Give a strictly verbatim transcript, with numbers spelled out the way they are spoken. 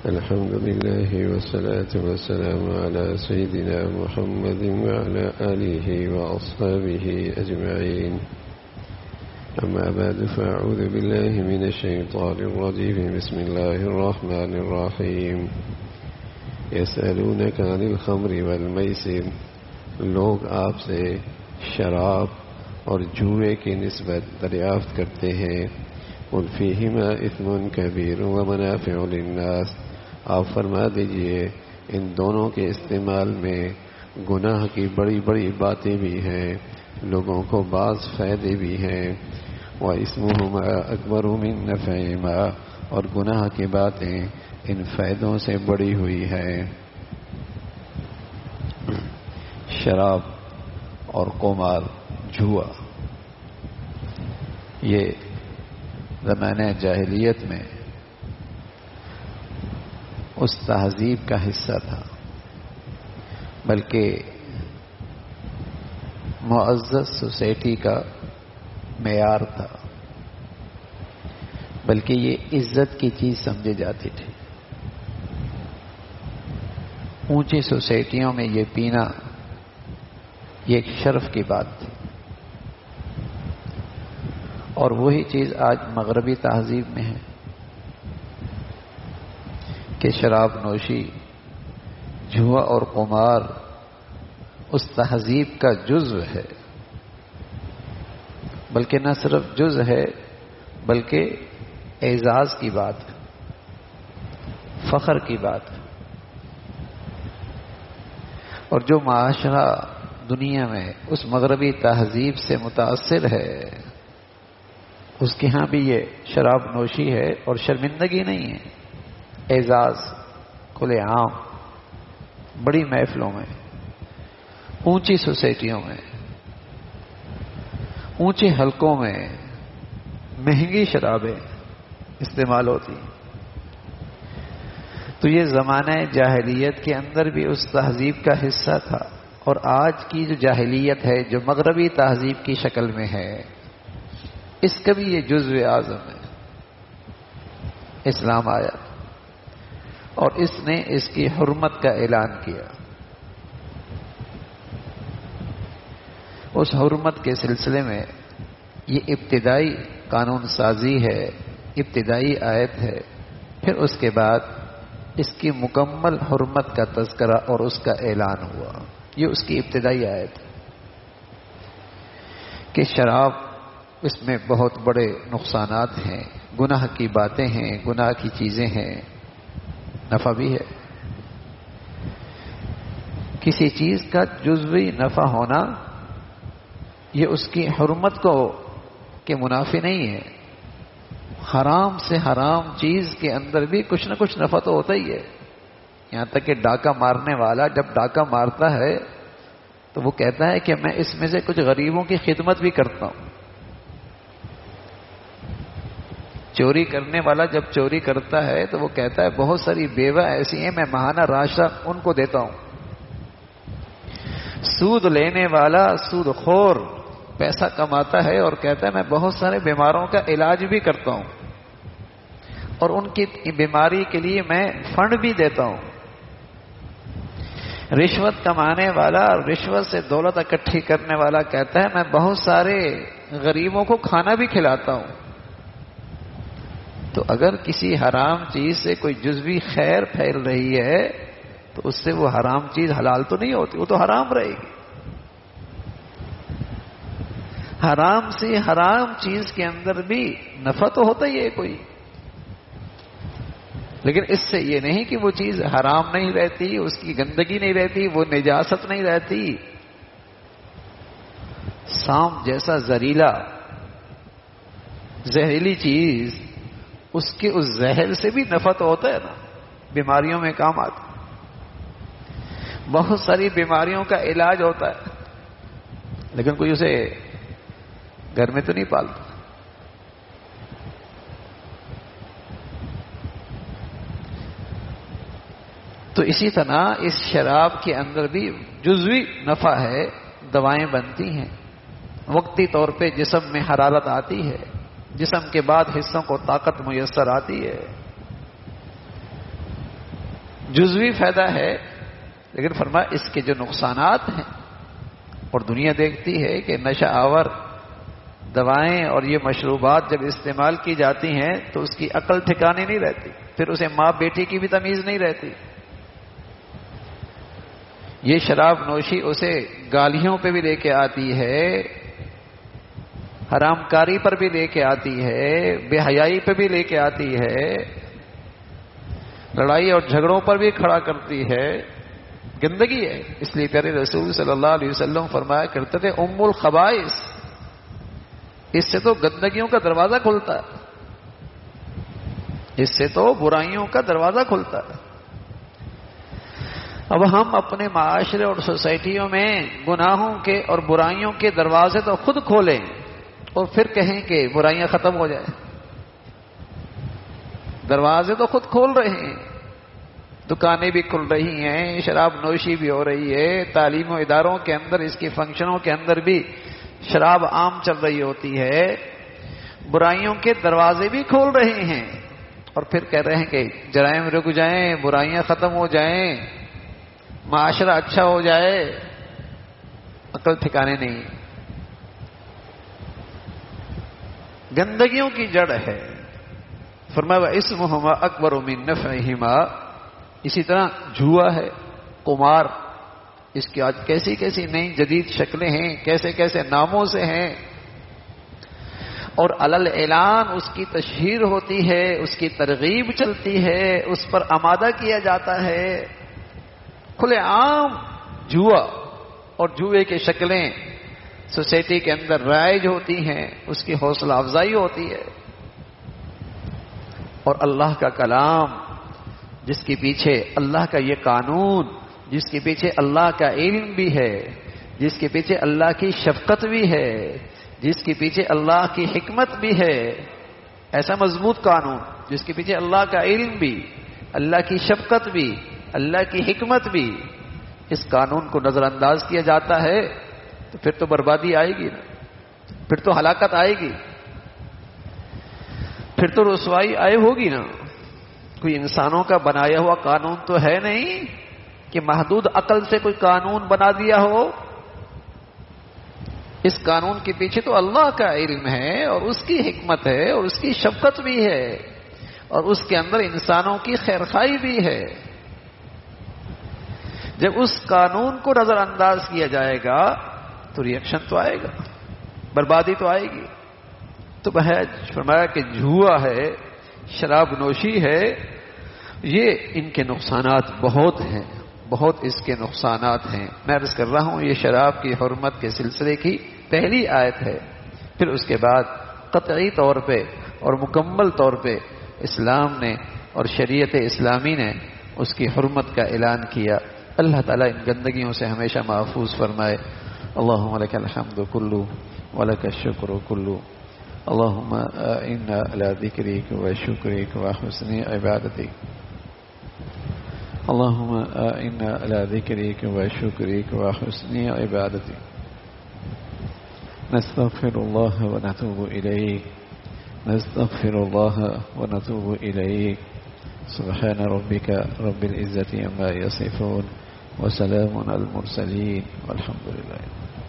الحمد لله والصلاة والسلام على سيدنا محمد وعلى آله وأصحابه أجمعين. أما بعد فأعوذ بالله من الشيطان الرجيم. بسم الله الرحمن الرحيم. يسألونك عن الخمر والميسر. لوگ آپ سے شراب اور جوئے کی نسبت دریافت کرتے ہیں. قل فیہما اثم کبیر ومنافع للناس. آپ فرما دیجئے ان دونوں کے استعمال میں گناہ کی بڑی بڑی باتیں بھی ہیں، لوگوں کو بعض فائدے بھی ہیں. وَإِثْمُهُمَا أَكْبَرُ مِن نَّفْعِهِمَا. اور گناہ کی باتیں ان فائدوں سے بڑی ہوئی ہے. شراب اور قمار، جوا، یہ زمانہ جاہلیت میں اس تہذیب کا حصہ تھا، بلکہ معزز سوسائٹی کا معیار تھا، بلکہ یہ عزت کی چیز سمجھی جاتی تھی. اونچی سوسائٹیوں میں یہ پینا یہ ایک شرف کی بات تھی. اور وہی چیز آج مغربی تہذیب میں ہے کہ شراب نوشی، جوا اور قمار اس تہذیب کا جزو ہے، بلکہ نہ صرف جز ہے بلکہ اعزاز کی بات ہے، فخر کی بات ہے. اور جو معاشرہ دنیا میں اس مغربی تہذیب سے متاثر ہے، اس کے ہاں بھی یہ شراب نوشی ہے اور شرمندگی نہیں ہے، اعزاز کھلے عام، بڑی محفلوں میں، اونچی سوسائٹیوں میں، اونچے حلقوں میں مہنگی شرابیں استعمال ہوتی. تو یہ زمانہ جاہلیت کے اندر بھی اس تہذیب کا حصہ تھا. اور آج کی جو جاہلیت ہے، جو مغربی تہذیب کی شکل میں ہے، اس کا بھی یہ جزو اعظم ہے. اسلام آیا اور اس نے اس کی حرمت کا اعلان کیا. اس حرمت کے سلسلے میں یہ ابتدائی قانون سازی ہے، ابتدائی آیت ہے. پھر اس کے بعد اس کی مکمل حرمت کا تذکرہ اور اس کا اعلان ہوا. یہ اس کی ابتدائی آیت ہے کہ شراب، اس میں بہت بڑے نقصانات ہیں، گناہ کی باتیں ہیں، گناہ کی چیزیں ہیں، نفع بھی ہے. کسی چیز کا جزوی نفع ہونا یہ اس کی حرمت کو کے منافی نہیں ہے. حرام سے حرام چیز کے اندر بھی کچھ نہ کچھ نفع تو ہوتا ہی ہے. یہاں تک کہ ڈاکہ مارنے والا جب ڈاکہ مارتا ہے تو وہ کہتا ہے کہ میں اس میں سے کچھ غریبوں کی خدمت بھی کرتا ہوں. چوری کرنے والا جب چوری کرتا ہے تو وہ کہتا ہے بہت ساری بیوہ ایسی ہیں، میں ماہانہ راشدہ ان کو دیتا ہوں. سود لینے والا سود خور پیسہ کماتا ہے اور کہتا ہے میں بہت سارے بیماروں کا علاج بھی کرتا ہوں اور ان کی بیماری کے لیے میں فنڈ بھی دیتا ہوں. رشوت کمانے والا، رشوت سے دولت اکٹھی کرنے والا کہتا ہے میں بہت سارے غریبوں کو کھانا بھی کھلاتا ہوں. تو اگر کسی حرام چیز سے کوئی جزوی خیر پھیل رہی ہے تو اس سے وہ حرام چیز حلال تو نہیں ہوتی، وہ تو حرام رہے گی. حرام سے حرام چیز کے اندر بھی نفع تو ہوتا ہی ہے کوئی، لیکن اس سے یہ نہیں کہ وہ چیز حرام نہیں رہتی، اس کی گندگی نہیں رہتی، وہ نجاست نہیں رہتی. سانپ جیسا زہریلا زہریلی چیز، اس کے اس زہر سے بھی نفع تو ہوتا ہے نا، بیماریوں میں کام آتا. بہت ساری بیماریوں کا علاج ہوتا ہے، لیکن کوئی اسے گھر میں تو نہیں پالتا. تو اسی طرح اس شراب کے اندر بھی جزوی نفع ہے. دوائیں بنتی ہیں، وقتی طور پہ جسم میں حرارت آتی ہے، جسم کے بعد حصوں کو طاقت میسر آتی ہے. جزوی فائدہ ہے، لیکن فرمایا اس کے جو نقصانات ہیں، اور دنیا دیکھتی ہے کہ نشہ آور دوائیں اور یہ مشروبات جب استعمال کی جاتی ہیں تو اس کی عقل ٹھکانے نہیں رہتی، پھر اسے ماں بیٹی کی بھی تمیز نہیں رہتی۔ یہ شراب نوشی اسے گالیوں پہ بھی لے کے آتی ہے، حرام کاری پر بھی لے کے آتی ہے، بے حیائی پہ بھی لے کے آتی ہے، لڑائی اور جھگڑوں پر بھی کھڑا کرتی ہے، گندگی ہے۔ اس لیے پیارے رسول صلی اللہ علیہ وسلم فرمایا کرتے تھے ام الخبائث، اس سے تو گندگیوں کا دروازہ کھلتا ہے، اس سے تو برائیوں کا دروازہ کھلتا ہے۔ اب ہم اپنے معاشرے اور سوسائٹیوں میں گناہوں کے اور برائیوں کے دروازے تو خود کھولیں اور پھر کہیں کہ برائیاں ختم ہو جائیں۔ دروازے تو خود کھول رہے ہیں، دکانیں بھی کھل رہی ہیں، شراب نوشی بھی ہو رہی ہے، تعلیم و اداروں کے اندر اس کی فنکشنوں کے اندر بھی شراب عام چل رہی ہوتی ہے، برائیوں کے دروازے بھی کھول رہے ہیں، اور پھر کہہ رہے ہیں کہ جرائم رک جائیں، برائیاں ختم ہو جائیں، معاشرہ اچھا ہو جائے۔ عقل ٹھکانے نہیں، گندگیوں کی جڑ ہے۔ فرمایا اسمہما اکبر من نفعہما، اسی طرح جوا ہے، قمار، اس کی آج کیسی کیسی نئی جدید شکلیں ہیں، کیسے کیسے ناموں سے ہیں، اور علل اعلان اس کی تشہیر ہوتی ہے، اس کی ترغیب چلتی ہے، اس پر آمادہ کیا جاتا ہے۔ کھلے عام جوا اور جوئے کی شکلیں سوسائٹی کے اندر رائج ہوتی ہیں، اس کی حوصلہ افزائی ہوتی ہے، اور اللہ کا کلام جس کے پیچھے اللہ کا یہ قانون، جس کے پیچھے اللہ کا علم بھی ہے، جس کے پیچھے اللہ کی شفقت بھی ہے، جس کے پیچھے اللہ کی حکمت بھی ہے، ایسا مضبوط قانون جس کے پیچھے اللہ کا علم بھی، اللہ کی شفقت بھی، اللہ کی حکمت بھی، اس قانون کو نظر انداز کیا جاتا ہے تو پھر تو بربادی آئے گی نا، پھر تو ہلاکت آئے گی، پھر تو رسوائی آئے ہوگی نا۔ کوئی انسانوں کا بنایا ہوا قانون تو ہے نہیں کہ محدود عقل سے کوئی قانون بنا دیا ہو۔ اس قانون کے پیچھے تو اللہ کا علم ہے، اور اس کی حکمت ہے، اور اس کی شفقت بھی ہے، اور اس کے اندر انسانوں کی خیرخواہی بھی ہے۔ جب اس قانون کو نظر انداز کیا جائے گا تو ریئیکشن تو آئے گا، بربادی تو آئے گی۔ تو بہت فرمایا کہ جوا ہے، شراب نوشی ہے، یہ ان کے نقصانات بہت ہیں، بہت اس کے نقصانات ہیں۔ میں عرض کر رہا ہوں یہ شراب کی حرمت کے سلسلے کی پہلی آیت ہے، پھر اس کے بعد قطعی طور پہ اور مکمل طور پہ اسلام نے اور شریعت اسلامی نے اس کی حرمت کا اعلان کیا۔ اللہ تعالیٰ ان گندگیوں سے ہمیشہ محفوظ فرمائے۔ اللہم لک الحمد کلو ولک الشکر کلو، اللہم انا علی ذکرک و شکرک و حسن عبادتک، اللہم انا علی ذکرک و شکرک و حسن عبادتک، نستغفر اللہ و نتوب الیک، نستغفر اللہ و نتوب الیک، سبحان ربک رب العزة عما یصفون وسلام على المرسلين والحمد لله۔